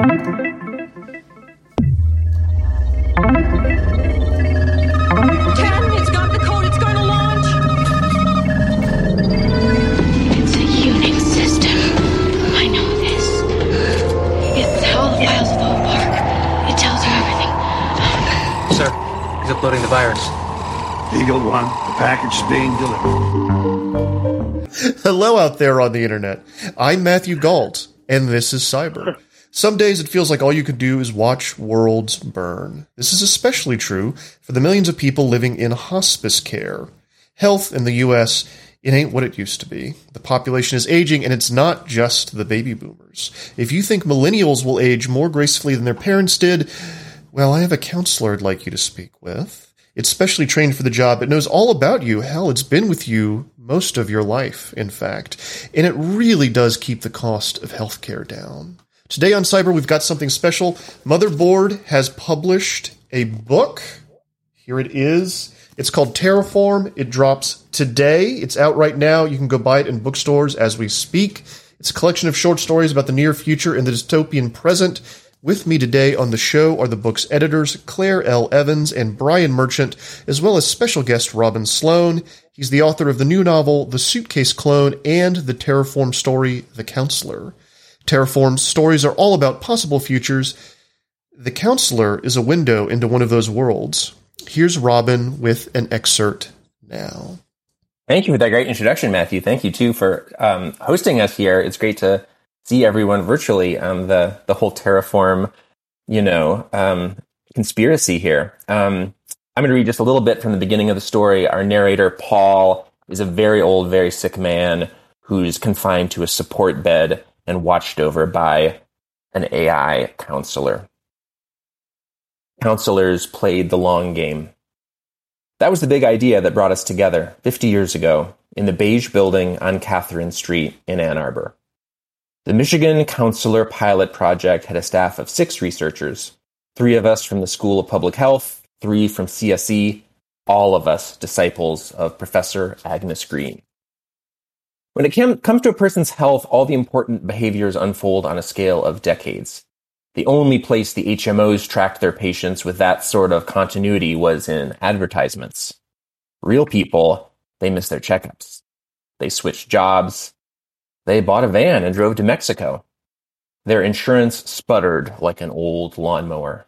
It's got the code. It's going to launch. It's a Unix system. I know this. It's all the files of the whole park. It tells you everything. Sir, he's uploading the virus. Eagle One, the package is being delivered. Hello out there on the internet. I'm Matthew Gault, and this is Cyber. Some days it feels like all you could do is watch worlds burn. This is especially true for the millions of people living in hospice care. Health in the U.S., it ain't what it used to be. The population is aging, and it's not just the baby boomers. If you think millennials will age more gracefully than their parents did, well, I have a counselor I'd like you to speak with. It's specially trained for the job. It knows all about you. Hell, it's been with you most of your life, in fact. And it really does keep the cost of healthcare down. Today on Cyber, we've got something special. Motherboard has published a book. Here it is. It's called Terraform. It drops today. It's out right now. You can go buy it in bookstores as we speak. It's a collection of short stories about the near future and the dystopian present. With me today on the show are the book's editors, Claire L. Evans and Brian Merchant, as well as special guest Robin Sloan. He's the author of the new novel, The Suitcase Clone, and the Terraform story, The Counselor. Terraform's stories are all about possible futures. The Counselor is a window into one of those worlds. Here's Robin with an excerpt now. Thank you for that great introduction, Matthew. Thank you, too, for hosting us here. It's great to see everyone virtually. The whole Terraform, conspiracy here. I'm going to read just a little bit from the beginning of the story. Our narrator, Paul, is a very old, very sick man who's confined to a support bed and watched over by an AI counselor. Counselors played the long game. That was the big idea that brought us together 50 years ago in the beige building on Catherine Street in Ann Arbor. The Michigan Counselor Pilot Project had a staff of 6 researchers, 3 of us from the School of Public Health, 3 from CSE, all of us disciples of Professor Agnes Green. When it comes to a person's health, all the important behaviors unfold on a scale of decades. The only place the HMOs tracked their patients with that sort of continuity was in advertisements. Real people, they missed their checkups. They switched jobs. They bought a van and drove to Mexico. Their insurance sputtered like an old lawnmower.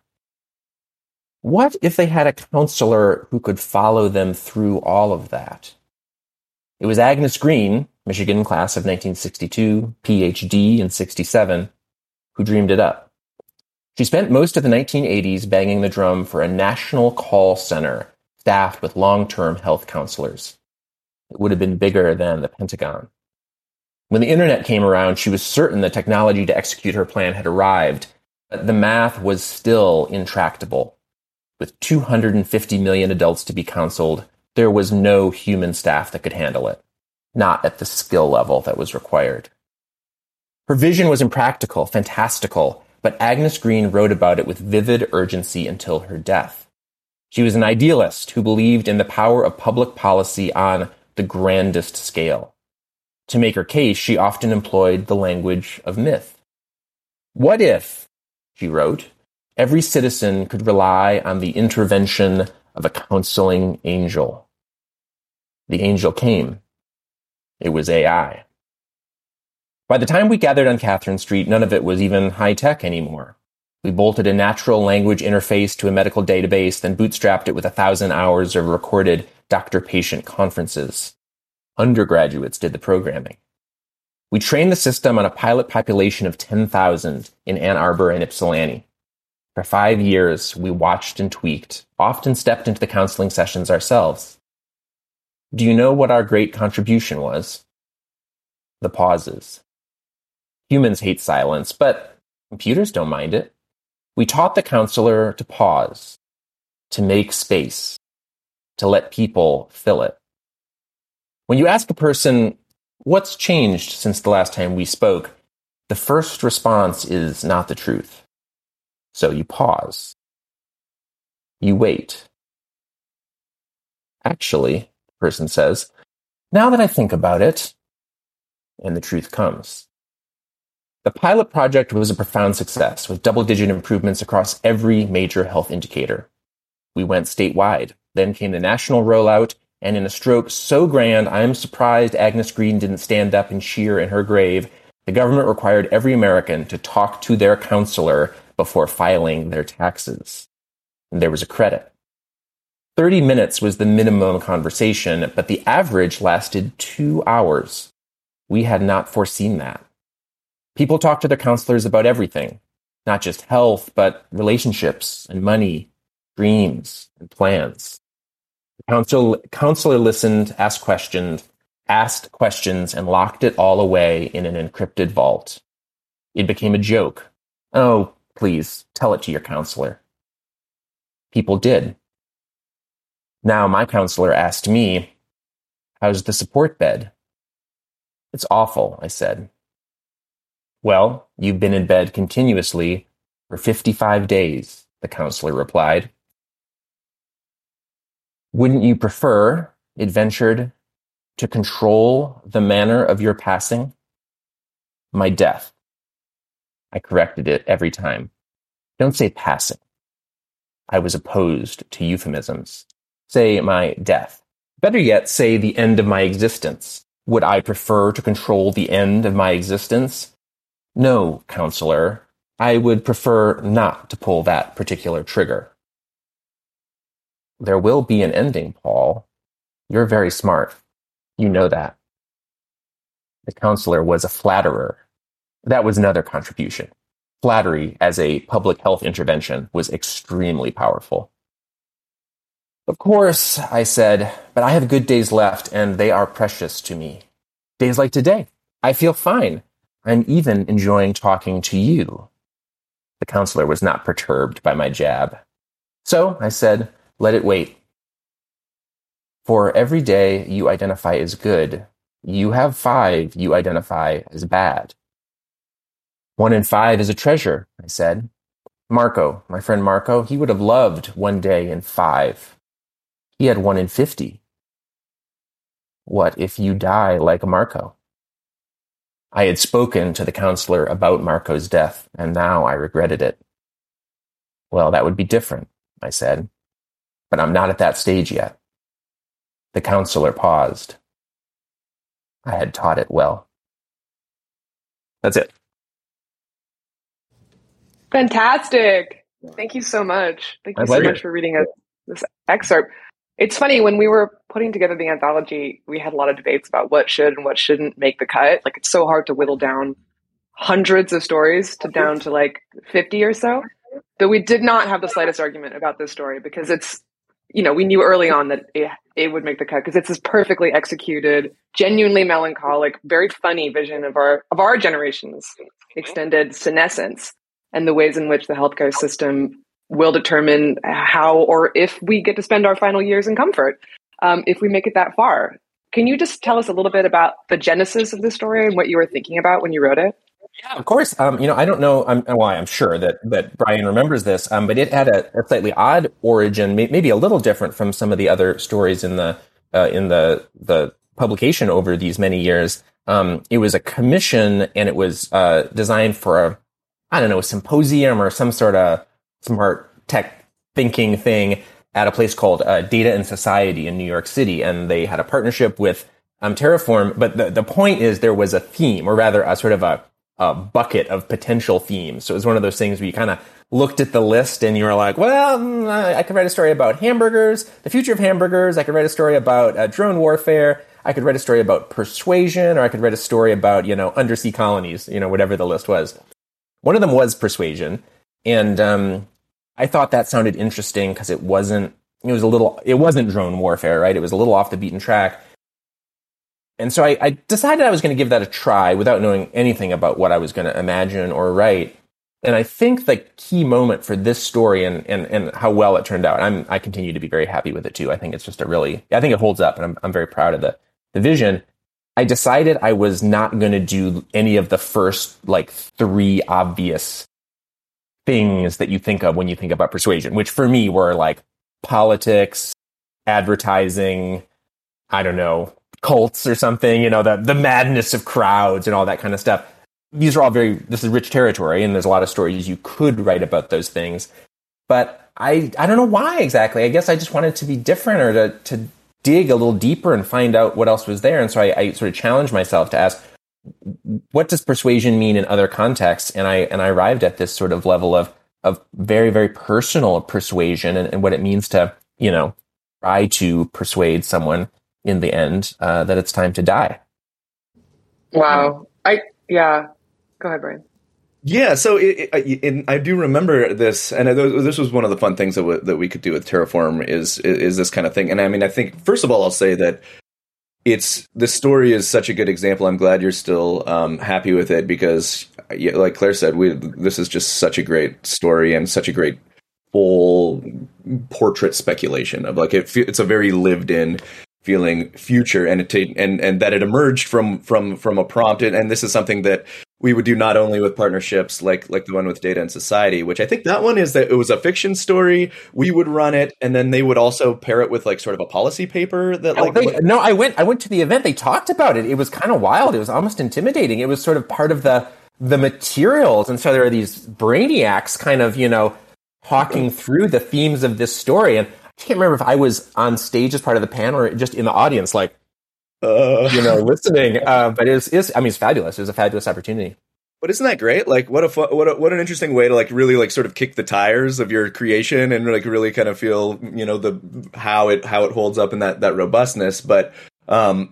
What if they had a counselor who could follow them through all of that? It was Agnes Green, Michigan class of 1962, PhD in 67, who dreamed it up. She spent most of the 1980s banging the drum for a national call center staffed with long-term health counselors. It would have been bigger than the Pentagon. When the internet came around, she was certain the technology to execute her plan had arrived, but the math was still intractable. With 250 million adults to be counseled, there was no human staff that could handle it, not at the skill level that was required. Her vision was impractical, fantastical, but Agnes Green wrote about it with vivid urgency until her death. She was an idealist who believed in the power of public policy on the grandest scale. To make her case, she often employed the language of myth. What if, she wrote, every citizen could rely on the intervention of a counseling angel? The angel came. It was AI. By the time we gathered on Catherine Street, none of it was even high-tech anymore. We bolted a natural language interface to a medical database, then bootstrapped it with 1,000 hours of recorded doctor-patient conferences. Undergraduates did the programming. We trained the system on a pilot population of 10,000 in Ann Arbor and Ypsilanti. For 5 years, we watched and tweaked, often stepped into the counseling sessions ourselves. Do you know what our great contribution was? The pauses. Humans hate silence, but computers don't mind it. We taught the counselor to pause, to make space, to let people fill it. When you ask a person, what's changed since the last time we spoke, the first response is not the truth. So you pause. You wait. Actually, the person says, now that I think about it, and the truth comes. The pilot project was a profound success, with double-digit improvements across every major health indicator. We went statewide. Then came the national rollout, and in a stroke so grand, I am surprised Agnes Green didn't stand up and cheer in her grave. The government required every American to talk to their counselor before filing their taxes. And there was a credit. 30 minutes was the minimum conversation, but the average lasted 2 hours. We had not foreseen that. People talked to their counselors about everything, not just health, but relationships and money, dreams and plans. The counselor listened, asked questions, and locked it all away in an encrypted vault. It became a joke. Oh, please, tell it to your counselor. People did. Now my counselor asked me, how's the support bed? It's awful, I said. Well, you've been in bed continuously for 55 days, the counselor replied. Wouldn't you prefer, it ventured, to control the manner of your passing? My death. I corrected it every time. Don't say passing. I was opposed to euphemisms. Say my death. Better yet, say the end of my existence. Would I prefer to control the end of my existence? No, counselor. I would prefer not to pull that particular trigger. There will be an ending, Paul. You're very smart. You know that. The counselor was a flatterer. That was another contribution. Flattery as a public health intervention was extremely powerful. Of course, I said, but I have good days left, and they are precious to me. Days like today. I feel fine. I'm even enjoying talking to you. The counselor was not perturbed by my jab. So, I said, let it wait. For every day you identify as good, you have 5 you identify as bad. 1 in 5 is a treasure, I said. Marco, my friend Marco, he would have loved 1 day in 5. He had 1 in 50. What if you die like Marco? I had spoken to the counselor about Marco's death, and now I regretted it. Well, that would be different, I said. But I'm not at that stage yet. The counselor paused. I had taught it well. That's it. Fantastic. Thank you so much. Thank you My so pleasure. much for reading this excerpt. It's funny, when we were putting together the anthology, we had a lot of debates about what should and what shouldn't make the cut. Like, it's so hard to whittle down hundreds of stories down to like 50 or so. But we did not have the slightest argument about this story because it's, we knew early on that it would make the cut because it's this perfectly executed, genuinely melancholic, very funny vision of our generation's extended senescence and the ways in which the healthcare system will determine how or if we get to spend our final years in comfort, if we make it that far. Can you just tell us a little bit about the genesis of the story and what you were thinking about when you wrote it? Yeah, of course. I don't know. I'm sure that Brian remembers this, but it had a slightly odd origin, maybe a little different from some of the other stories in the publication over these many years. It was a commission, and it was designed for a symposium or some sort of smart tech thinking thing at a place called Data and Society in New York City, and they had a partnership with Terraform. But the point is, there was a theme, or rather, a sort of a bucket of potential themes. So it was one of those things where you kind of looked at the list and you were like, well, I could write a story about hamburgers, the future of hamburgers. I could write a story about drone warfare. I could write a story about persuasion, or I could write a story about, undersea colonies, whatever the list was. One of them was persuasion. And I thought that sounded interesting because it wasn't drone warfare, right? It was a little off the beaten track. And so I decided I was going to give that a try without knowing anything about what I was going to imagine or write. And I think the key moment for this story and how well it turned out, I continue to be very happy with it too. I think it's just I think it holds up, and I'm very proud of the vision. I decided I was not going to do any of the first 3 obvious things that you think of when you think about persuasion, which for me were like politics, advertising, I don't know, cults or something, the madness of crowds and all that kind of stuff. these are all this is rich territory, and there's a lot of stories you could write about those things. But I don't know why exactly. I guess I just wanted to be different, or to dig a little deeper and find out what else was there. And so I sort of challenged myself to ask, what does persuasion mean in other contexts? And I arrived at this sort of level of very, very personal persuasion, and what it means to, try to persuade someone in the end that it's time to die. Wow. Go ahead, Brian. Yeah, so I do remember this, and this was one of the fun things that we could do with Terraform is this kind of thing. And I mean, I think first of all, I'll say that this story is such a good example. I'm glad you're still happy with it, because, like Claire said, this is just such a great story and such a great full portrait speculation of it's a very lived in feeling future, and that it emerged from a prompt, and this is something that we would do not only with partnerships like the one with Data and Society, which I think that one is that it was a fiction story. We would run it, and then they would also pair it with sort of a policy paper that I went to the event. They talked about it. It was kind of wild. It was almost intimidating. It was sort of part of the materials, and so there are these brainiacs kind of talking through the themes of this story. And I can't remember if I was on stage as part of the panel or just in the audience, listening. But it's fabulous. It was a fabulous opportunity. But isn't that great? What an interesting way to really sort of kick the tires of your creation and really kind of feel, how it holds up in that robustness. But, and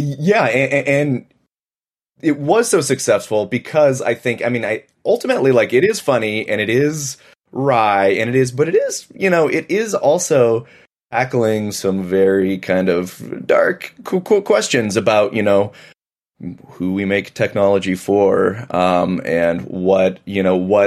it was so successful because ultimately, it is funny and it is wry and it is also tackling some very kind of dark questions about, who we make technology for, and what is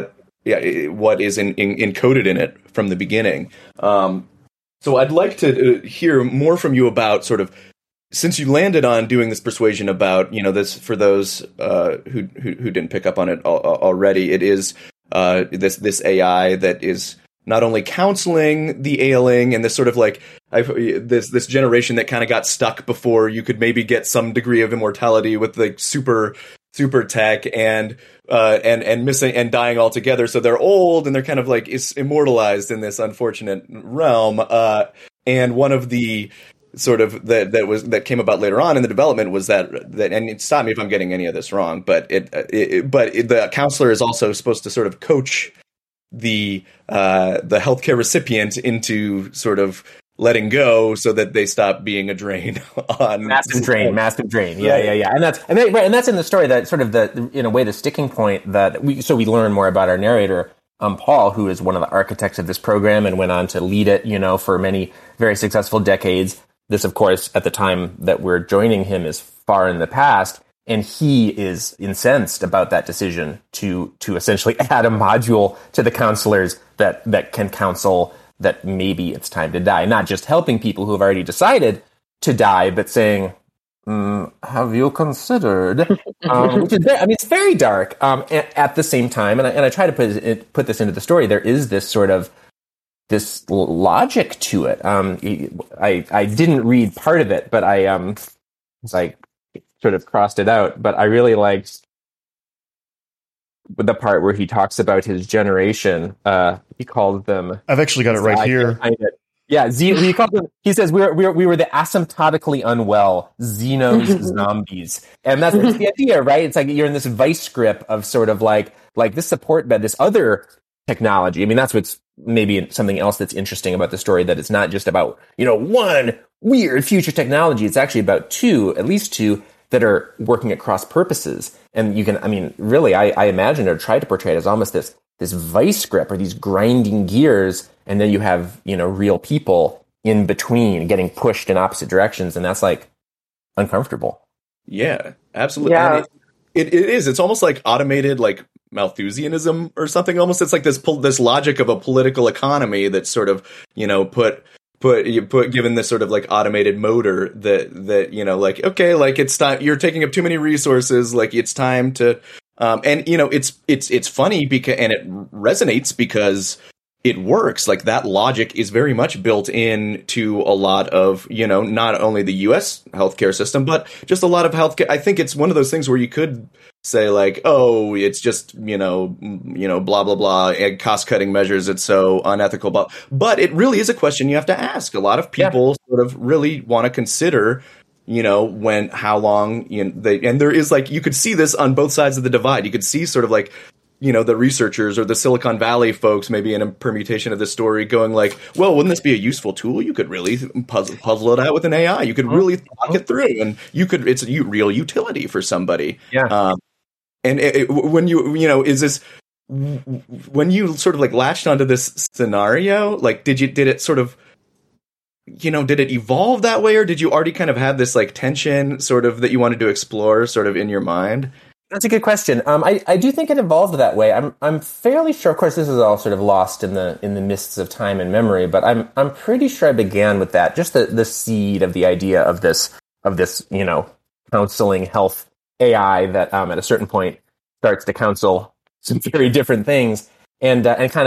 encoded in it from the beginning. So I'd like to hear more from you about sort of, since you landed on doing this persuasion about, this, for those who didn't pick up on it already, it is this AI that is not only counseling the ailing and this sort of this generation that kind of got stuck before you could maybe get some degree of immortality with super tech and missing and dying altogether. So they're old and they're kind of is immortalized in this unfortunate realm. And one of the sort of that came about later on in the development was that and stop me if I'm getting any of this wrong, but the counselor is also supposed to sort of coach the healthcare recipient into sort of letting go so that they stop being a drain on massive drain. Yeah. And that's in the story, that sort of in a way the sticking point that we learn more about our narrator, Paul, who is one of the architects of this program and went on to lead it, for many very successful decades. This, of course, at the time that we're joining him, is far in the past. And he is incensed about that decision to essentially add a module to the counselors that can counsel that maybe it's time to die. Not just helping people who have already decided to die, but saying, have you considered? Which is it's very dark. At the same time, and I try to put this into the story, there is this sort of this logic to it. I didn't read part of it, but I sort of crossed it out, but I really liked the part where he talks about his generation. He called them. I've actually got it right here. Yeah, he called them. He says we were the asymptotically unwell Xenos zombies, and that's the idea, right? It's you're in this vice grip of sort of like this support bed, this other technology. That's what's maybe something else that's interesting about the story, that it's not just about one weird future technology. It's actually about at least two that are working at cross purposes. And you can, really, I imagine or try to portray it as almost this vice grip or these grinding gears. And then you have, real people in between getting pushed in opposite directions. And that's uncomfortable. Yeah, absolutely. Yeah. It is. It's almost like automated, Malthusianism or something. Almost, it's like this logic of a political economy that's sort of, given this sort of automated motor that okay, it's time, you're taking up too many resources, it's time to, and it's funny because, and it resonates because it works. Like that logic is very much built in to a lot of, not only the US healthcare system, but just a lot of healthcare. I think it's one of those things where you could say like, oh, it's just, blah, blah, blah, and cost cutting measures. It's so unethical. But it really is a question you have to ask. A lot of people sort of really want to consider, how long, and there is like, you could see this on both sides of the divide. You could see sort of like, the researchers or the Silicon Valley folks, maybe in a permutation of this story, going like, well, wouldn't this be a useful tool? You could really puzzle it out with an AI. You could really talk it through, and it's a real utility for somebody. Yeah. When you sort of like latched onto this scenario, like, did it sort of, did it evolve that way, or did you already kind of have this like tension sort of that you wanted to explore sort of in your mind? That's a good question. I do think it evolved that way. I'm fairly sure. Of course, this is all sort of lost in the mists of time and memory. But I'm pretty sure I began with that. Just the seed of the idea of this counseling health AI that at a certain point starts to counsel some very different things. I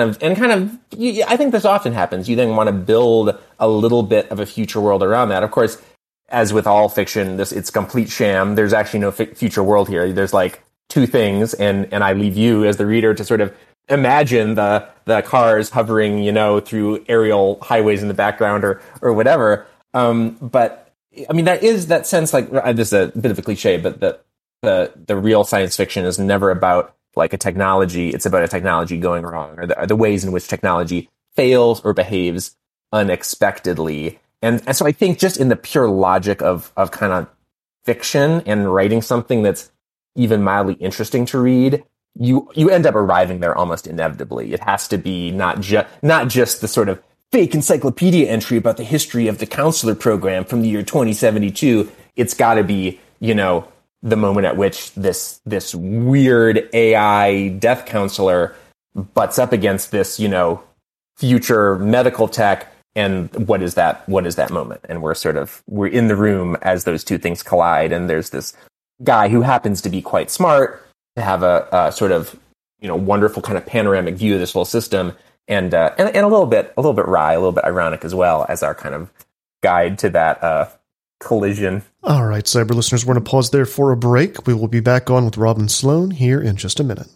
think this often happens. You then want to build a little bit of a future world around that. Of course, as with all fiction, it's complete sham. There's actually no future world here. There's like two things, and I leave you as the reader to sort of imagine the cars hovering, through aerial highways in the background or whatever. But I mean, there is that sense, like, this is a bit of a cliche, but the real science fiction is never about like a technology. It's about a technology going wrong, or the ways in which technology fails or behaves unexpectedly. And so I think just in the pure logic of kind of fiction and writing something that's even mildly interesting to read, you end up arriving there almost inevitably. It has to be not just the sort of fake encyclopedia entry about the history of the counselor program from the year 2072. It's got to be, the moment at which this weird AI death counselor butts up against this, future medical tech. And what is that moment? And we're in the room as those two things collide. And there's this guy who happens to be quite smart, to have a sort of, wonderful kind of panoramic view of this whole system, and a little bit wry, a little bit ironic as well, as our kind of guide to that collision. All right, cyber listeners, we're going to pause there for a break. We will be back on with Robin Sloan here in just a minute.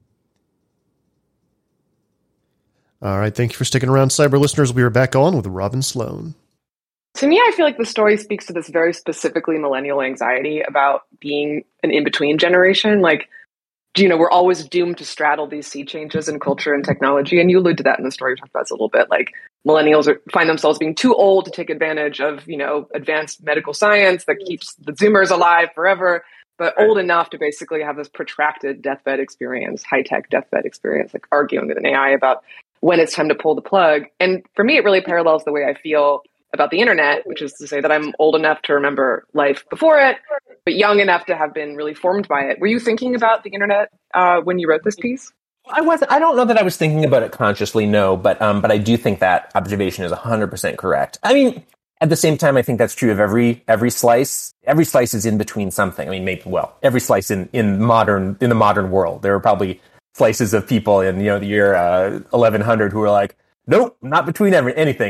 All right, thank you for sticking around, cyber listeners. We are back on with Robin Sloan. To me, I feel like the story speaks to this very specifically millennial anxiety about being an in-between generation. Like, we're always doomed to straddle these sea changes in culture and technology. And you allude to that in the story. We talked about this a little bit. Like, millennials find themselves being too old to take advantage of, advanced medical science that keeps the Zoomers alive forever, but old enough to basically have this protracted deathbed experience, high-tech deathbed experience, like arguing with an AI about when it's time to pull the plug. And for me, it really parallels the way I feel about the internet, which is to say that I'm old enough to remember life before it, but young enough to have been really formed by it. Were you thinking about the internet when you wrote this piece? I don't know that I was thinking about it consciously, no, but I do think that observation is 100% correct. I mean, at the same time, I think that's true of every slice. Every slice is in between something. I mean, every slice in the modern world. There are probably slices of people in the year 1100 who are like, nope, not between anything.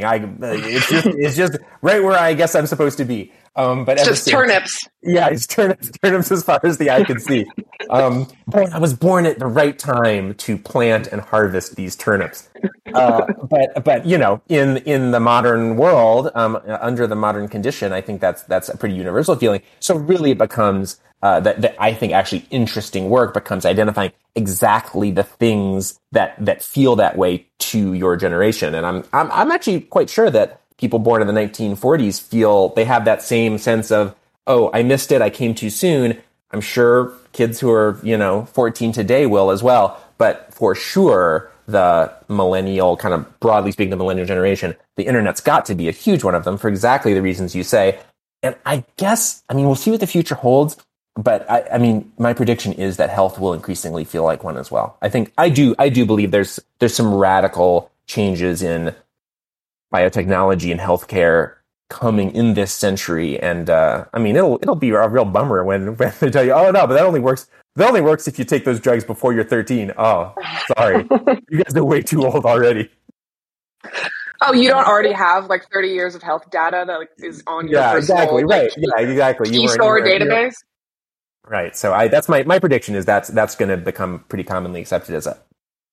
It's just right where I guess I'm supposed to be. But it's just turnips. Yeah, it's turnips as far as the eye can see. But I was born at the right time to plant and harvest these turnips. But in the modern world, under the modern condition, I think that's a pretty universal feeling. So really it becomes that I think actually interesting work becomes identifying exactly the things that feel that way to your generation. And I'm actually quite sure that people born in the 1940s feel they have that same sense of, oh, I missed it, I came too soon. I'm sure kids who are 14 today will as well. But for sure, the millennial, kind of broadly speaking, the millennial generation, the internet's got to be a huge one of them for exactly the reasons you say. And I guess, we'll see what the future holds. But my prediction is that health will increasingly feel like one as well. I do believe there's some radical changes in biotechnology and healthcare coming in this century, and it'll be a real bummer when they tell you, oh no, but that only works if you take those drugs before you're 13. Oh, sorry, you guys are way too old already. Oh, you don't already have like 30 years of health data that like, is on your personal, exactly, like, right. Yeah, exactly. key store database? Right. So that's my prediction is that's going to become pretty commonly accepted as a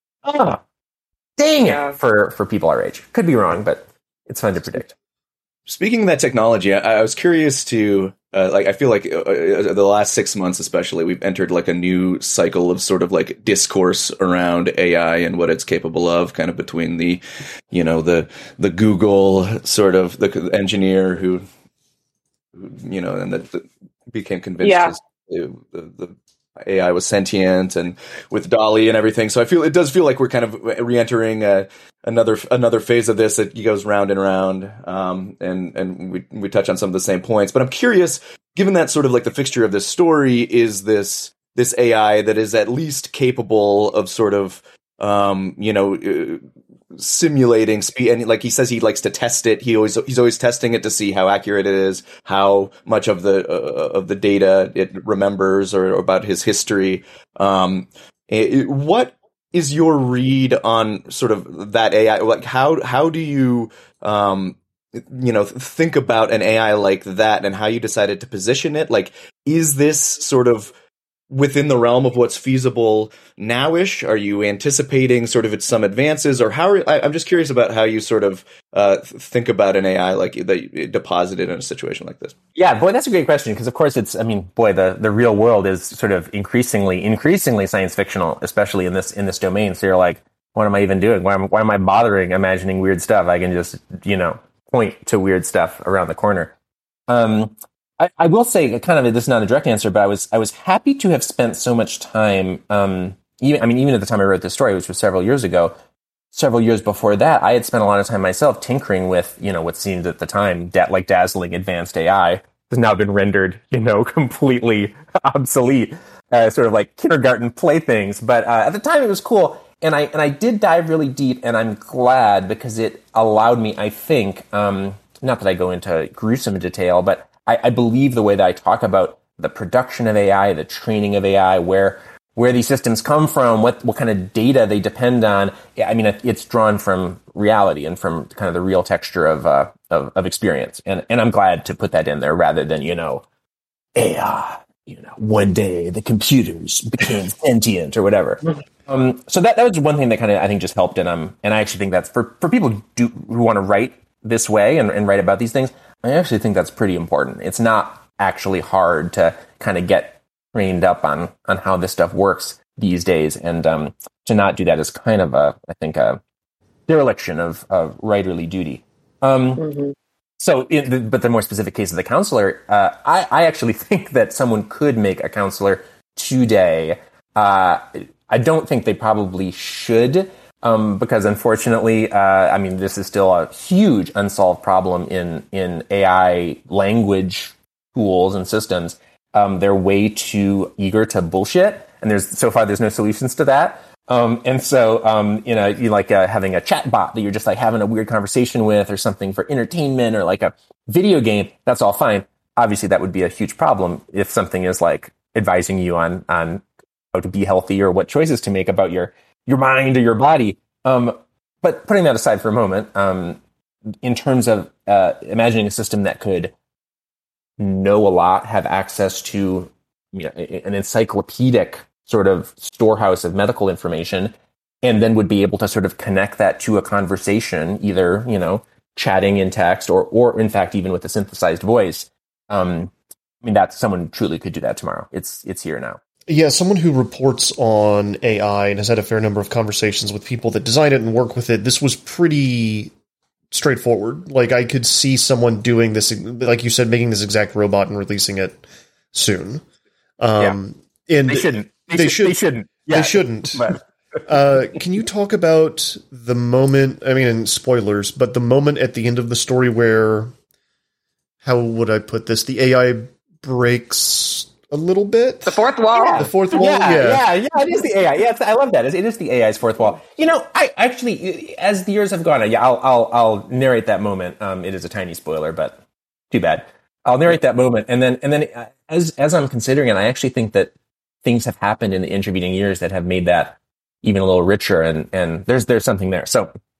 dang it for people our age. Could be wrong, but it's fun to predict. Speaking of that technology, I was curious to, I feel like the last 6 months especially, we've entered like a new cycle of sort of like discourse around AI and what it's capable of, kind of between the Google sort of the engineer who and that became convinced the AI was sentient, and with DALL-E and everything. So it does feel like we're kind of re-entering another phase of this that goes round and round. And we touch on some of the same points, but I'm curious, given that sort of like the fixture of this story is this AI that is at least capable of sort of, simulating speed, and like he says, he likes to test it. He's always testing it to see how accurate it is, how much of the data it remembers, or about his history. What is your read on sort of that AI? Like how do you think about an AI like that, and how you decided to position it? Like, is this sort of within the realm of what's feasible now-ish? Are you anticipating sort of some advances, or I'm just curious about how you sort of think about an AI like that deposited in a situation like this. Yeah, boy, that's a great question, because of course the real world is sort of increasingly science fictional, especially in this domain. So you're like, what am I even doing? Why am I bothering imagining weird stuff? I can just, point to weird stuff around the corner. I will say, kind of, this is not a direct answer, but I was happy to have spent so much time, even at the time I wrote this story, which was several years ago. Several years before that, I had spent a lot of time myself tinkering with, what seemed at the time like dazzling advanced AI. Has now been rendered, completely obsolete, sort of like kindergarten playthings. But at the time, it was cool, and I did dive really deep, and I'm glad, because it allowed me, I think, not that I go into gruesome detail, but I believe the way that I talk about the production of AI, the training of AI, where these systems come from, what kind of data they depend on. I mean, it's drawn from reality and from kind of the real texture of experience. And I'm glad to put that in there rather than, AI, one day the computers became sentient or whatever. So that was one thing that kind of, I think, just helped. And I actually think that's for people who want to write this way and write about these things, I actually think that's pretty important. It's not actually hard to kind of get trained up on how this stuff works these days, and to not do that is kind of a dereliction of writerly duty. So, but the more specific case of the counselor, I actually think that someone could make a counselor today. I don't think they probably should. Because unfortunately, this is still a huge unsolved problem in AI language tools and systems. They're way too eager to bullshit, and there's no solutions to that. And so, you like having a chat bot that you're just like having a weird conversation with, or something for entertainment, or like a video game. That's all fine. Obviously, that would be a huge problem if something is like advising you on how to be healthy or what choices to make about your mind or your body. But putting that aside for a moment, in terms of imagining a system that could know a lot, have access to an encyclopedic sort of storehouse of medical information, and then would be able to sort of connect that to a conversation, either, chatting in text or in fact, even with a synthesized voice. That someone truly could do that tomorrow. It's here now. Yeah, someone who reports on AI and has had a fair number of conversations with people that design it and work with it, this was pretty straightforward. Like, I could see someone doing this, like you said, making this exact robot and releasing it soon. And they shouldn't. They shouldn't. Yeah, they shouldn't. Can you talk about the moment, and spoilers, but the moment at the end of the story where, how would I put this, the AI breaks a little bit? The fourth wall. Yeah. The fourth wall? Yeah, it is the AI. Yeah, I love that. It is the AI's fourth wall. I actually, as the years have gone, I'll narrate that moment. It is a tiny spoiler, but too bad. I'll narrate that moment, and then as I'm considering it, I actually think that things have happened in the intervening years that have made that even a little richer, and there's something there. So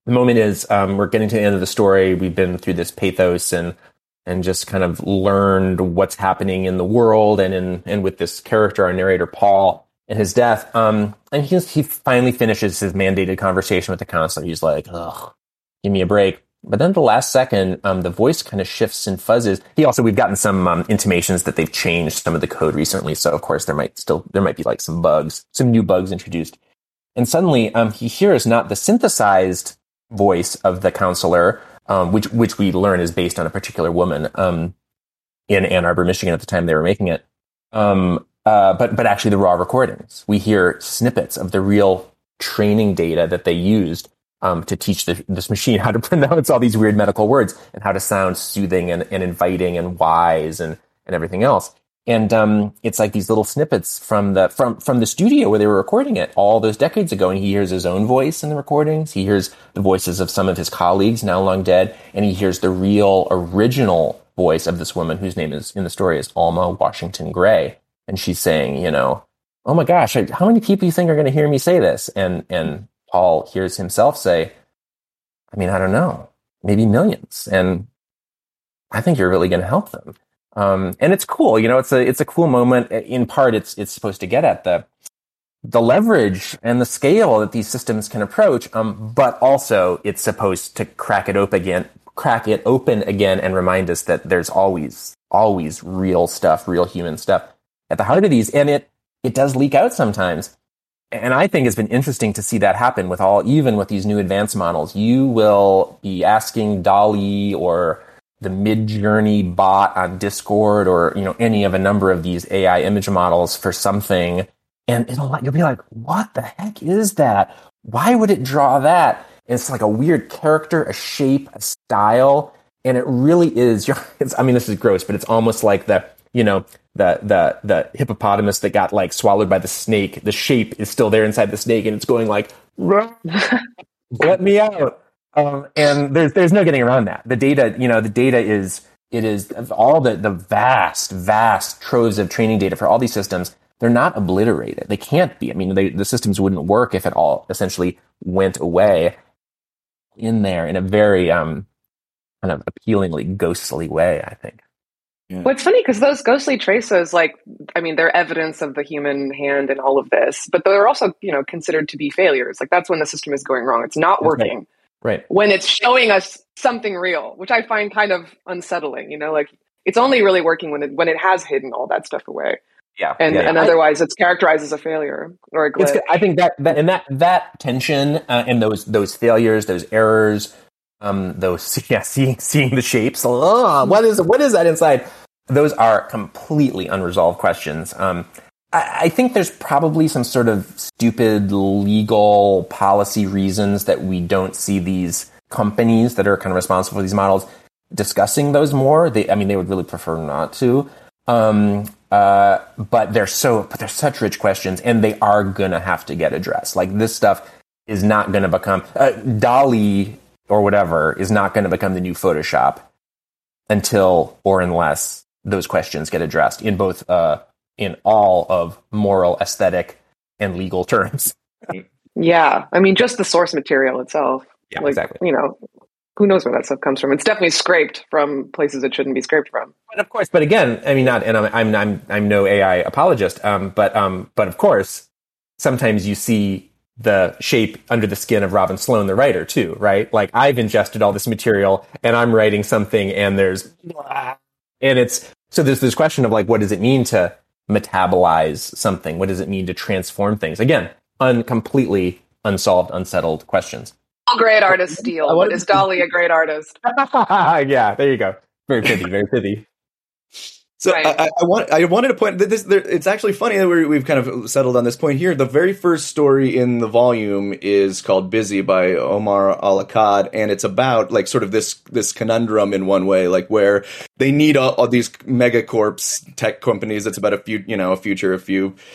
the moment is we're getting to the end of the story. We've been through this pathos and just kind of learned what's happening in the world and with this character, our narrator Paul, and his death. And he finally finishes his mandated conversation with the counselor. He's like, "Ugh, give me a break." But then at the last second, the voice kind of shifts and fuzzes. We've gotten some intimations that they've changed some of the code recently. So of course there might be like some new bugs introduced. And suddenly he hears not the synthesized voice of the counselor, which we learn is based on a particular woman in Ann Arbor, Michigan at the time they were making it, but actually the raw recordings. We hear snippets of the real training data that they used to teach this machine how to pronounce all these weird medical words and how to sound soothing and inviting and wise and everything else. And it's like these little snippets from the studio where they were recording it all those decades ago. And he hears his own voice in the recordings. He hears the voices of some of his colleagues now long dead. And he hears the real original voice of this woman whose name is in the story is Alma Washington Gray. And she's saying, "Oh my gosh, how many people you think are going to hear me say this?" And Paul hears himself say, I don't know, maybe millions. And I think you're really going to help them. And it's cool, it's a cool moment. In part, it's supposed to get at the leverage and the scale that these systems can approach. But also it's supposed to crack it open again and remind us that there's always real stuff, real human stuff at the heart of these. And it does leak out sometimes. And I think it's been interesting to see that happen even with these new advanced models. You will be asking DALL-E or the Midjourney bot on Discord or, any of a number of these AI image models for something. And you'll be like, what the heck is that? Why would it draw that? And it's like a weird character, a shape, a style. And it really is, this is gross, but it's almost like the hippopotamus that got like swallowed by the snake. The shape is still there inside the snake and it's going like, let me out. And there's no getting around that. The data is all the vast troves of training data for all these systems. They're not obliterated. They can't be. The systems wouldn't work if it all essentially went away in there in a very kind of appealingly ghostly way, I think. Yeah. Well, it's funny because those ghostly traces, they're evidence of the human hand in all of this, but they're also, considered to be failures. Like that's when the system is going wrong. It's not working. Right. When it's showing us something real, which I find kind of unsettling, it's only really working when it has hidden all that stuff away. Yeah. And otherwise it's characterized as a failure or a glitch. I think that tension and those failures, those errors, seeing the shapes. What is that inside? Those are completely unresolved questions. I think there's probably some sort of stupid legal policy reasons that we don't see these companies that are kind of responsible for these models discussing those more. They would really prefer not to. But they're such rich questions, and they are gonna have to get addressed. Like this stuff is not gonna become DALL-E or whatever is not gonna become the new Photoshop until or unless those questions get addressed in both in all of moral, aesthetic, and legal terms. Yeah, just the source material itself. Yeah, exactly. Who knows where that stuff comes from? It's definitely scraped from places it shouldn't be scraped from. But of course, I'm no AI apologist. But of course, sometimes you see the shape under the skin of Robin Sloan, the writer, too, right? Like I've ingested all this material and I'm writing something, and there's this question of like, what does it mean to metabolize something? What does it mean to transform things? Again, completely unsolved, unsettled questions. All great artists steal. Is DALL-E a great artist? Yeah, there you go. Very pithy, very pithy. So right. I wanted to point that it's actually funny that we've kind of settled on this point here. The very first story in the volume is called Busy by Omar Al-Akkad, and it's about like sort of this conundrum in one way, like where they need all these megacorps tech companies. It's about a future, a few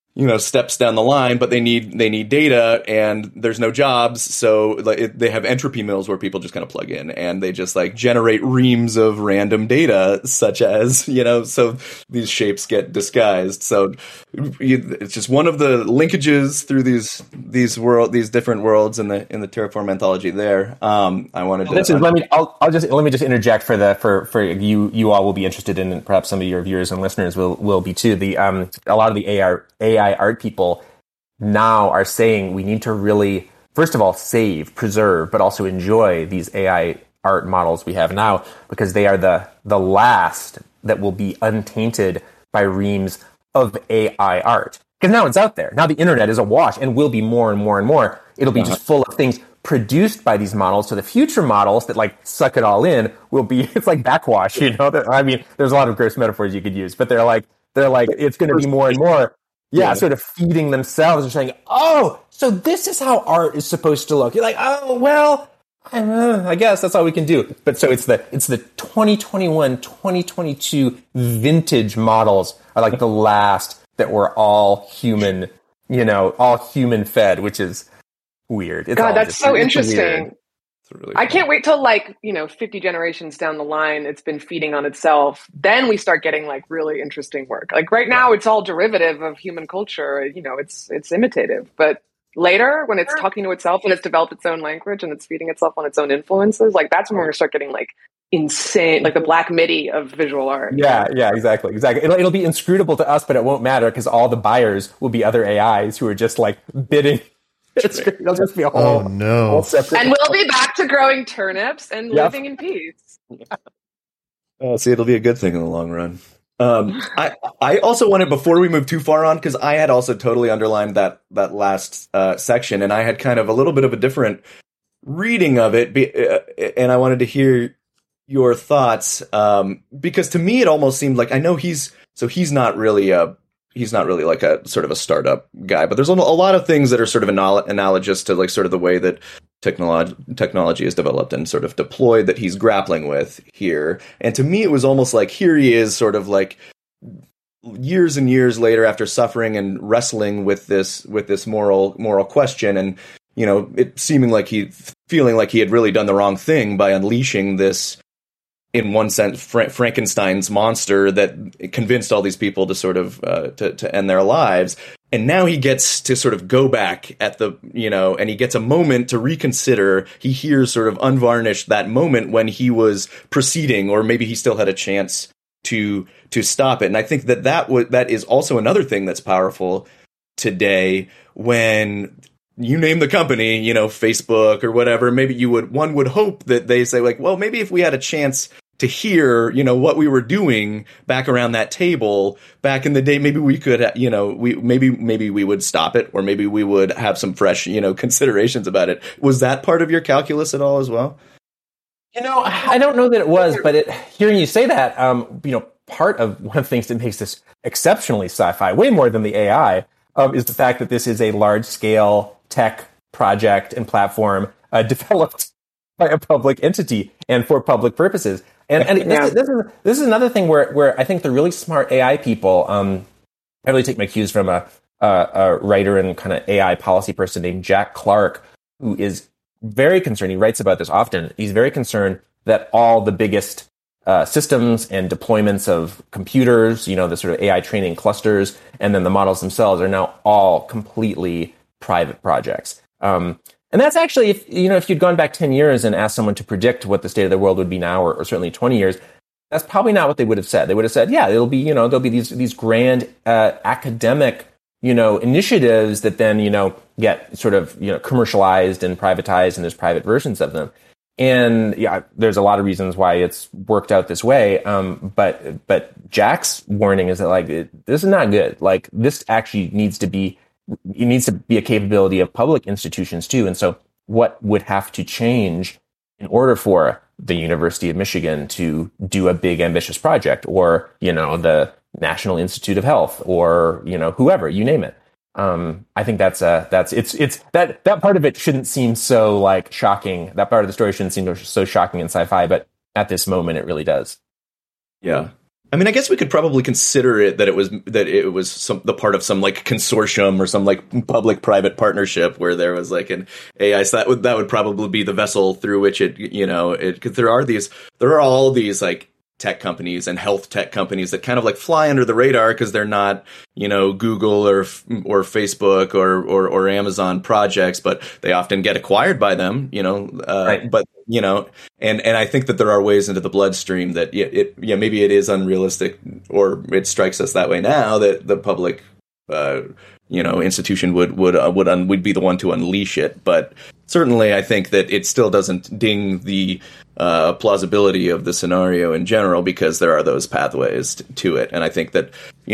steps down the line, but they need data, and there's no jobs, so they have entropy mills where people just kind of plug in and they just like generate reams of random data, such as so these shapes get disguised. So it's just one of the linkages through these different worlds in the Terraform anthology. There, I wanted to. Let me just interject for you all will be interested in, and perhaps some of your viewers and listeners will be too. A lot of the AI art people now are saying we need to really, first of all, save, preserve, but also enjoy these AI art models we have now, because they are the last that will be untainted by reams of AI art. Because now it's out there. Now the internet is awash and will be more and more and more. It'll be just full of things produced by these models. So the future models that like suck it all in will be, it's like backwash, I mean, there's a lot of gross metaphors you could use, but they're like, it's going to be more and more. Yeah, sort of feeding themselves and saying, oh, so this is how art is supposed to look. You're like, oh, well, I guess that's all we can do. But so it's the 2021, 2022 vintage models are like the last that were all human, all human fed, which is weird. God, that's so interesting. Weird. Really I can't wait till 50 generations down the line, it's been feeding on itself. Then we start getting like really interesting work. Like right now, it's all derivative of human culture. It's imitative. But later, when it's talking to itself and it's developed its own language and it's feeding itself on its own influences, like that's when we're going to start getting like insane, like the Black MIDI of visual art. Yeah, exactly. It'll be inscrutable to us, but it won't matter because all the buyers will be other AIs who are just like bidding. It'll just be a whole separate. And we'll be back to growing turnips and living in peace. See, it'll be a good thing in the long run. I also wanted, before we move too far on, because I had also totally underlined that last section, and I had kind of a little bit of a different reading of it, and I wanted to hear your thoughts, because to me it almost seemed like, I know he's not really like a sort of a startup guy, but there's a lot of things that are sort of analogous to like sort of the way that technology is developed and sort of deployed that he's grappling with here. And to me, it was almost like here he is sort of like years and years later after suffering and wrestling with this moral question. And, it seeming like feeling like he had really done the wrong thing by unleashing this, in one sense, Frankenstein's monster that convinced all these people to sort of to end their lives. And now he gets to sort of go back at the, and he gets a moment to reconsider. He hears sort of unvarnished that moment when he was proceeding, or maybe he still had a chance to stop it. And I think that is also another thing that's powerful today, when you name the company, Facebook or whatever, maybe one would hope that they say like, well, maybe if we had a chance to hear, what we were doing back around that table back in the day, maybe we could, maybe we would stop it, or maybe we would have some fresh, considerations about it. Was that part of your calculus at all as well? I don't know that it was, but hearing you say that, part of one of the things that makes this exceptionally sci-fi, way more than the AI, is the fact that this is a large-scale tech project and platform developed by a public entity and for public purposes. And this is another thing where I think the really smart AI people, I really take my cues from a writer and kind of AI policy person named Jack Clark, who is very concerned. He writes about this often. He's very concerned that all the biggest systems and deployments of computers, the sort of AI training clusters, and then the models themselves are now all completely private projects. And that's actually, if you'd gone back 10 years and asked someone to predict what the state of the world would be now, or certainly 20 years, that's probably not what they would have said. They would have said, yeah, it'll be, there'll be these grand academic, initiatives that then, get sort of, commercialized and privatized, and there's private versions of them. And yeah, there's a lot of reasons why it's worked out this way. But Jack's warning is that like, this is not good. Like, this actually needs to be a capability of public institutions too. And so what would have to change in order for the University of Michigan to do a big ambitious project, or, the National Institute of Health, or, whoever, you name it. I think that part of it shouldn't seem so like shocking. That part of the story shouldn't seem so shocking in sci-fi, but at this moment it really does. Yeah. I mean, I guess we could probably consider it that it was the part of some like consortium or some like public-private partnership where there was like an AI. So that would probably be the vessel through which it, because there are all these like tech companies and health tech companies that kind of like fly under the radar because they're not, Google or Facebook or Amazon projects, but they often get acquired by them, Right. But and I think that there are ways into the bloodstream that maybe it is unrealistic, or it strikes us that way now that the public institution would be the one to unleash it. But certainly, I think that it still doesn't ding the plausibility of the scenario in general, because there are those pathways to it. And I think that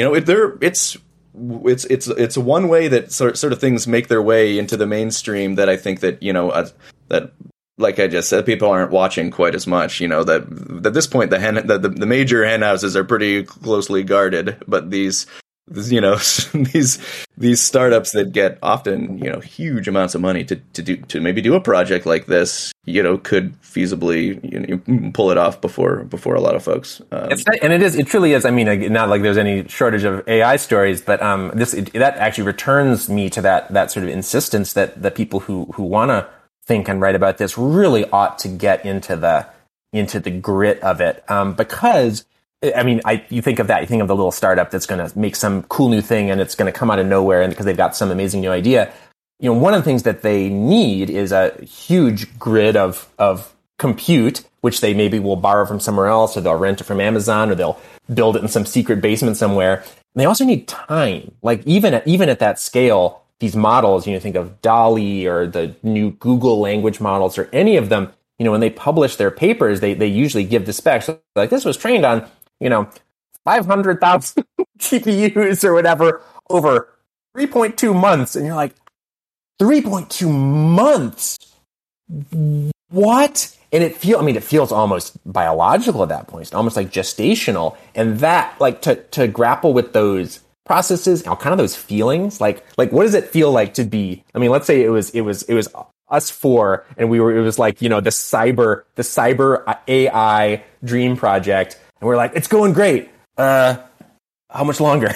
it's one way that sort of things make their way into the mainstream that I think that that, like I just said, people aren't watching quite as much. That at this point the major hen houses are pretty closely guarded, but these startups that get often huge amounts of money to maybe do a project like this could feasibly pull it off before a lot of folks. It truly is. I mean, not like there's any shortage of AI stories, but that actually returns me to that sort of insistence that the people who want to think and write about this really ought to get into the grit of it, because. I mean, you think of that, you think of the little startup that's going to make some cool new thing and it's going to come out of nowhere, and because they've got some amazing new idea. One of the things that they need is a huge grid of compute, which they maybe will borrow from somewhere else, or they'll rent it from Amazon, or they'll build it in some secret basement somewhere. And they also need time. Like even at that scale, these models, think of DALL-E or the new Google language models or any of them, when they publish their papers, they usually give the specs. Like, this was trained on 500,000 GPUs or whatever over 3.2 months. And you're like, 3.2 months? What? And it feels almost biological at that point. It's almost like gestational. And that, like, to grapple with those processes, kind of those feelings, like what does it feel like to be, let's say it was us four, and it was like, the cyber AI dream project. And we're like, it's going great. How much longer?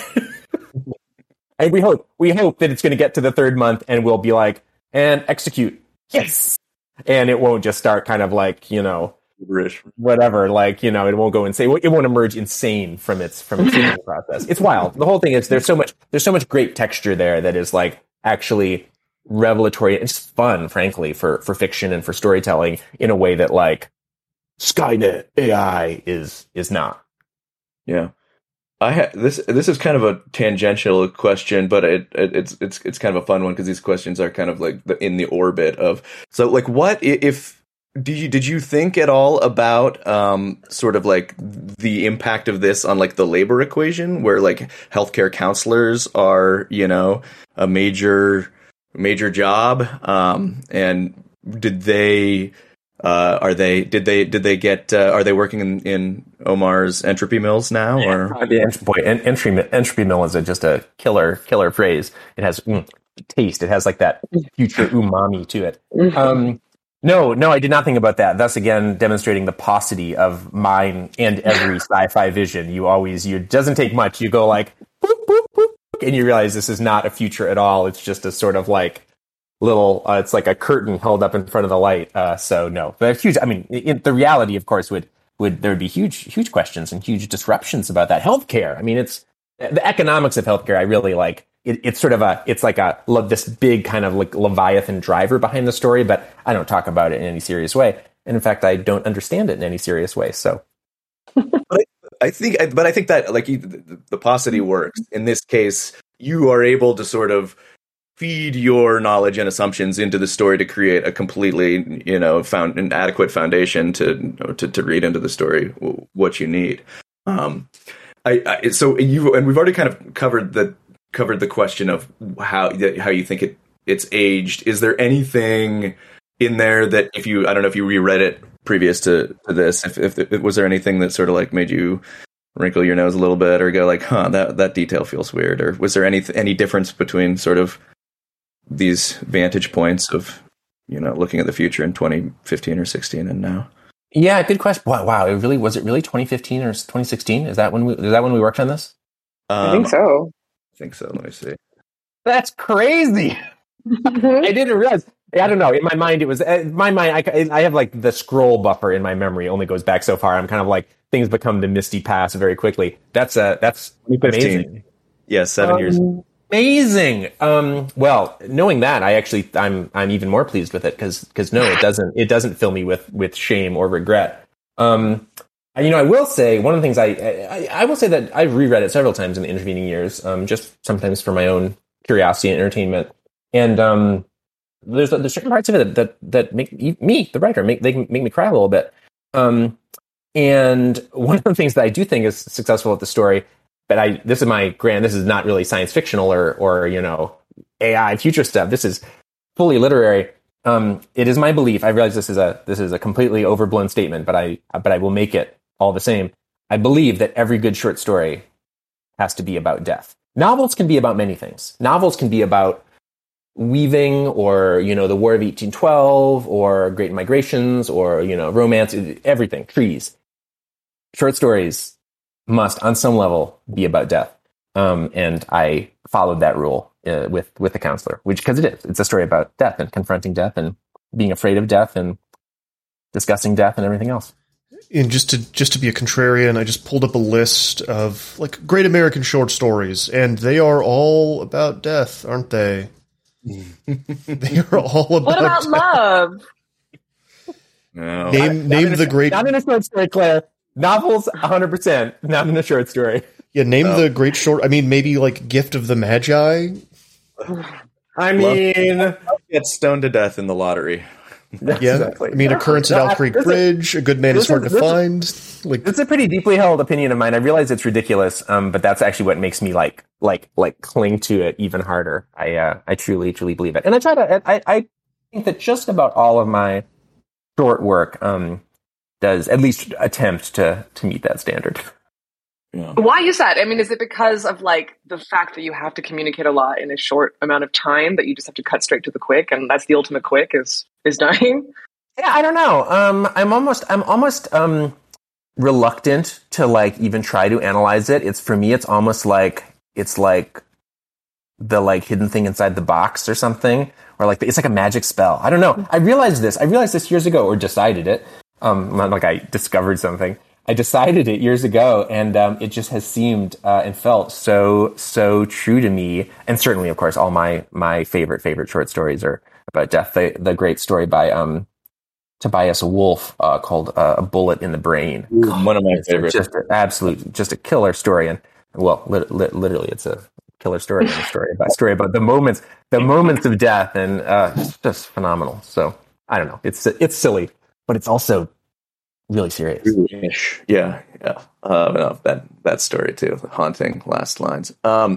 And we hope that it's going to get to the third month and we'll be like, and execute. Yes. And it won't just start kind of like, whatever, like, it won't go insane. It won't emerge insane from its thinking process. It's wild. The whole thing is there's so much great texture there that is like actually revelatory. It's fun, frankly, for fiction and for storytelling in a way that like Skynet AI is not. Yeah. This is kind of a tangential question, but it's kind of a fun one because these questions are kind of like in the orbit of, so like, what if did you think at all about sort of like the impact of this on like the labor equation, where like healthcare counselors are a major job, and did they are they working in Omar's entropy mills now? Or Entropy mill is just a killer phrase. It has taste. It has like that future umami to it. No, I did not think about that. Thus, again, demonstrating the paucity of mine and every sci-fi vision. It doesn't take much. You go like, boop, boop, boop, and you realize this is not a future at all. It's just a sort of like little, it's like a curtain held up in front of the light. So no, but huge. The reality, of course, there would be huge questions and huge disruptions about that. Healthcare. It's the economics of healthcare. I really like. It's sort of this big kind of like Leviathan driver behind the story, but I don't talk about it in any serious way. And in fact, I don't understand it in any serious way. So, I think that like the paucity works in this case. You are able to sort of feed your knowledge and assumptions into the story to create a completely, found an adequate foundation to read into the story what you need. So we've already kind of covered the question of how you think it's aged. Is there anything in there that I don't know if you reread it previous to this, if was there anything that sort of like made you wrinkle your nose a little bit or go like, that detail feels weird? Or was there any difference between sort of these vantage points of, looking at the future in 2015 or 16 and now? Yeah, good question. Wow, it was it really 2015 or 2016? Is that when we worked on this? I think so. I think so. Let me see. That's crazy. I didn't realize. I don't know. In my mind, it was my mind. I have like the scroll buffer in my memory only goes back so far. I'm kind of like things become the misty past very quickly. That's amazing. Yeah, 7 years. Amazing. Well, knowing that, I'm even more pleased with it because no, it doesn't fill me with shame or regret. And, I will say one of the things I will say that I've reread it several times in the intervening years, just sometimes for my own curiosity and entertainment. And there's certain parts of it that make me, the writer, make me cry a little bit. And one of the things that I do think is successful with the story, but this is not really science fictional or AI future stuff. This is fully literary. It is my belief. I realize this is a completely overblown statement, but I will make it all the same. I believe that every good short story has to be about death. Novels can be about many things. Novels can be about weaving, or the War of 1812, or Great Migrations, or romance, everything, trees. Short stories must, on some level, be about death. And I followed that rule with The Counselor, because it's a story about death and confronting death and being afraid of death and discussing death and everything else. And just to be a contrarian, I just pulled up a list of like great American short stories, and they are all about death, aren't they? They are all about. What about death. love? No. Name the great. Not in a short story, Claire. Novels, 100%. Not in a short story. Yeah, name the great short. I mean, maybe like Gift of the Magi. I mean, Get stoned to death in the lottery. Yeah, exactly. I mean, Occurrence at Owl Creek Bridge. A good man is hard to find. Like, it's a pretty deeply held opinion of mine. I realize it's ridiculous, but that's actually what makes me like cling to it even harder. I truly believe it, and I think that just about all of my short work does at least attempt to meet that standard. Yeah. Why is that? I mean, is it because of like the fact that you have to communicate a lot in a short amount of time, that you just have to cut straight to the quick, and that's the ultimate quick is dying? Yeah, I don't know. I'm almost reluctant to like even try to analyze it. For me, it's almost like it's like the like hidden thing inside the box or something, or like it's like a magic spell. I don't know. I realized this years ago, or decided it. Not like I discovered something. I decided it years ago, and it just has seemed and felt so true to me. And certainly, of course, all my favorite short stories are about death. The great story by Tobias Wolff called "A Bullet in the Brain." One of my favorites. Just a killer story, and well, literally, it's a killer story. And a story about the moments of death, and it's just phenomenal. So I don't know. It's silly, but it's also really serious. Yeah. No, that story too. The haunting last lines.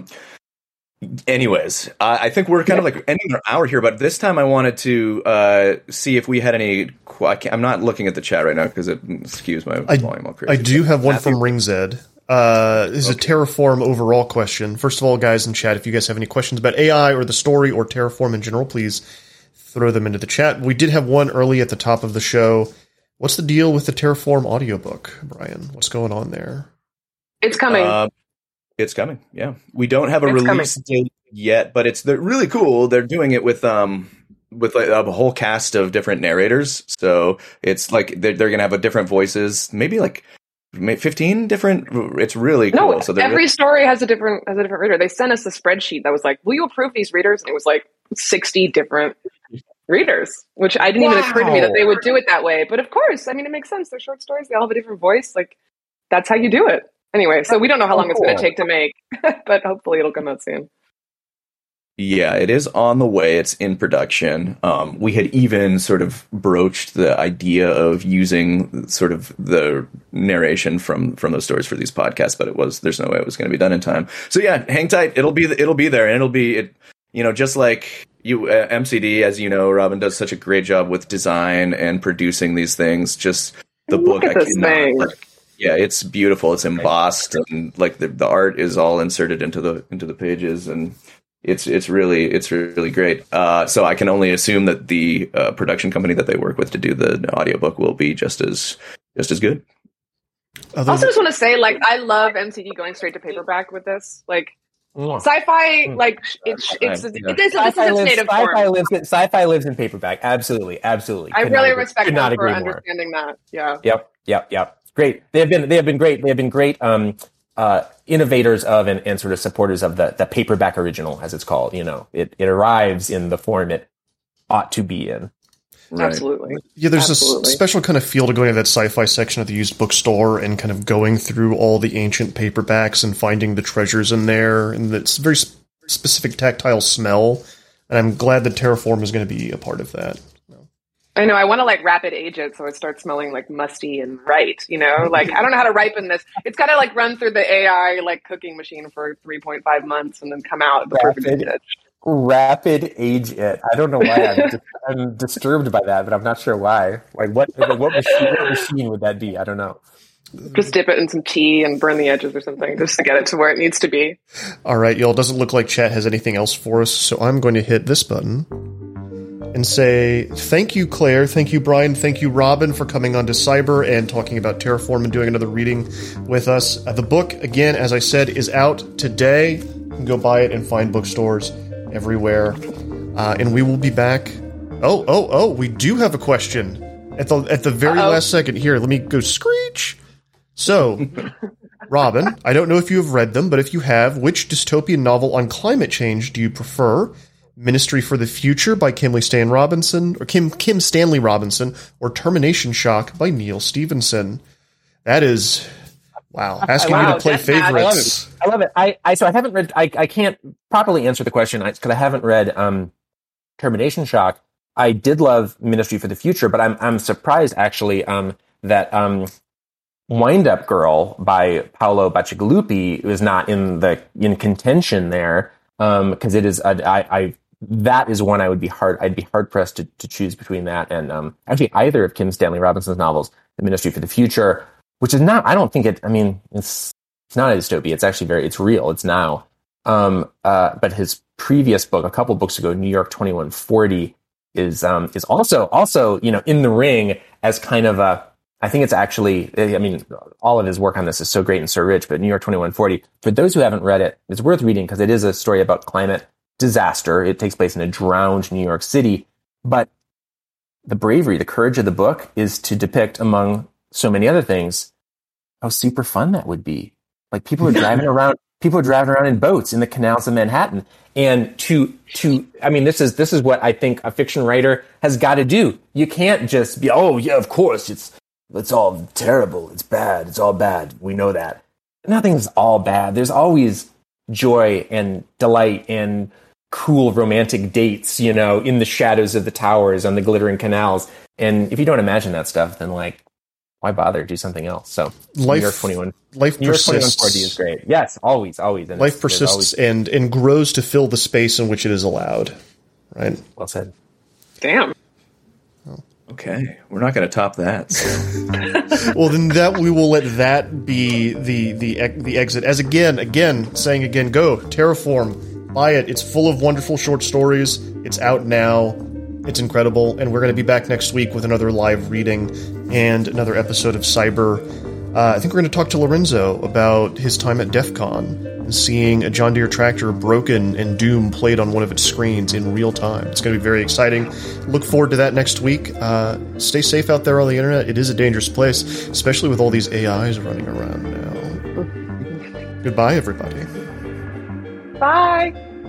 Anyways, I think we're kind of like ending our hour here, but this time I wanted to see if we had any. I'm not looking at the chat right now because it skews my volume all crazy. I do have one from RingZed. This is a Terraform overall question. First of all, guys in chat, if you guys have any questions about AI or the story or Terraform in general, please throw them into the chat. We did have one early at the top of the show. What's the deal with the Terraform audiobook, Brian? What's going on there? It's coming. It's coming. Yeah, we don't have a release date yet, but it's really cool. They're doing it with like a whole cast of different narrators. So it's like they're going to have different voices, maybe like 15 different. It's really cool. No, so every story has a different reader. They sent us a spreadsheet that was like, "Will you approve these readers?" And it was like 60 different readers, which I didn't even occur to me that they would do it that way. But of course, I mean, it makes sense. They're short stories. They all have a different voice. Like, that's how you do it. Anyway, so we don't know how long it's going to take to make, but hopefully it'll come out soon. Yeah, it is on the way. It's in production. We had even sort of broached the idea of using sort of the narration from those stories for these podcasts, but there's no way it was going to be done in time. So yeah, hang tight. It'll be there, and it'll be just like you, MCD, as you know, Robin does such a great job with design and producing these things. Just the book, Look at this thing. Yeah, it's beautiful. It's embossed, and like the art is all inserted into the pages, and it's really great. So I can only assume that the production company that they work with to do the audiobook will be just as good. Also, just want to say, like, I love MCD going straight to paperback with this. Like, sci-fi, like this is its native form. Sci-fi lives in paperback. Absolutely. I really respect them for understanding that. Yeah. Yep. Great. They have been great. They have been great innovators of and sort of supporters of the paperback original, as it's called. You know, it arrives in the form it ought to be in. Right. Absolutely. Yeah, there's a special kind of feel to going to that sci-fi section of the used bookstore and kind of going through all the ancient paperbacks and finding the treasures in there. And it's a very specific tactile smell. And I'm glad that Terraform is going to be a part of that. I know. I want to like rapid age it so it starts smelling like musty and right. You know, like I don't know how to ripen this. It's got to like run through the AI like cooking machine for 3.5 months and then come out the perfect vintage. Rapid age it. I don't know why I'm disturbed by that, but I'm not sure why. Like what machine would that be? I don't know. Just dip it in some tea and burn the edges or something just to get it to where it needs to be. All right, y'all. Doesn't look like chat has anything else for us, so I'm going to hit this button and say thank you, Claire. Thank you, Brian. Thank you, Robin, for coming on to Cyber and talking about Terraform and doing another reading with us. The book, again, as I said, is out today. You can go buy it and find bookstores everywhere. And we will be back. Oh, we do have a question at the very last second. Here, let me go screech. So, Robin, I don't know if you have read them, but if you have, which dystopian novel on climate change do you prefer? Ministry for the Future by Kim Stanley Robinson, or Termination Shock by Neil Stevenson? That is, wow, asking you to play favorites. I love it. So I haven't read, I can't properly answer the question because I haven't read Termination Shock. I did love Ministry for the Future, but I'm surprised actually that Wind Up Girl by Paolo Bacigalupi is not in contention there, because it is that is one I'd be hard pressed to choose between that and actually either of Kim Stanley Robinson's novels, The Ministry for the Future, which is not, I don't think it, I mean, it's not a dystopia. It's actually it's real. It's now. But his previous book, a couple books ago, New York 2140, is also, you know, in the ring as kind of I think it's actually, I mean, all of his work on this is so great and so rich, but New York 2140, for those who haven't read it, it's worth reading because it is a story about climate disaster. It takes place in a drowned New York City, but the bravery, the courage of the book is to depict, among so many other things, how super fun that would be. Like people are driving around in boats in the canals of Manhattan. And I mean, this is what I think a fiction writer has got to do. You can't just be, oh yeah, of course, it's all terrible. It's bad. It's all bad. We know that. Nothing's all bad. There's always joy and delight and cool romantic dates, you know, in the shadows of the towers on the glittering canals. And if you don't imagine that stuff, then like, why bother? Do something else. So New York 2140 is great. Yes, always. And life persists and grows to fill the space in which it is allowed. Right. Well said. Damn. Okay, we're not going to top that. So. Well, then we will let that be the exit. As again, go Terraform, buy it. It's full of wonderful short stories. It's out now. It's incredible, and we're going to be back next week with another live reading and another episode of Cyber. I think we're going to talk to Lorenzo about his time at DEF CON and seeing a John Deere tractor broken and Doom played on one of its screens in real time. It's going to be very exciting. Look forward to that next week. Stay safe out there on the internet. It is a dangerous place, especially with all these AIs running around now. Goodbye, everybody. Bye.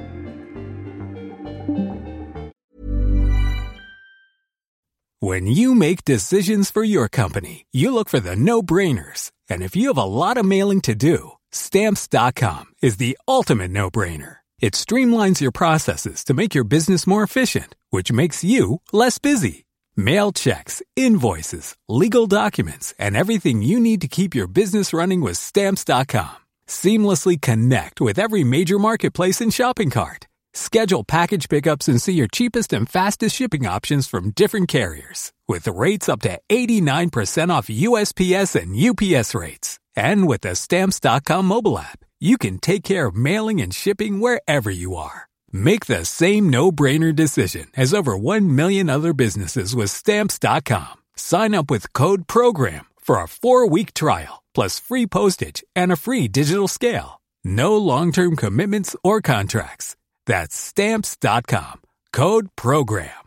When you make decisions for your company, you look for the no-brainers. And if you have a lot of mailing to do, Stamps.com is the ultimate no-brainer. It streamlines your processes to make your business more efficient, which makes you less busy. Mail checks, invoices, legal documents, and everything you need to keep your business running with Stamps.com. Seamlessly connect with every major marketplace and shopping cart. Schedule package pickups and see your cheapest and fastest shipping options from different carriers. With rates up to 89% off USPS and UPS rates. And with the Stamps.com mobile app, you can take care of mailing and shipping wherever you are. Make the same no-brainer decision as over 1 million other businesses with Stamps.com. Sign up with Code PROGRAM for a 4-week trial, plus free postage and a free digital scale. No long-term commitments or contracts. That's Stamps.com. Code PROGRAM.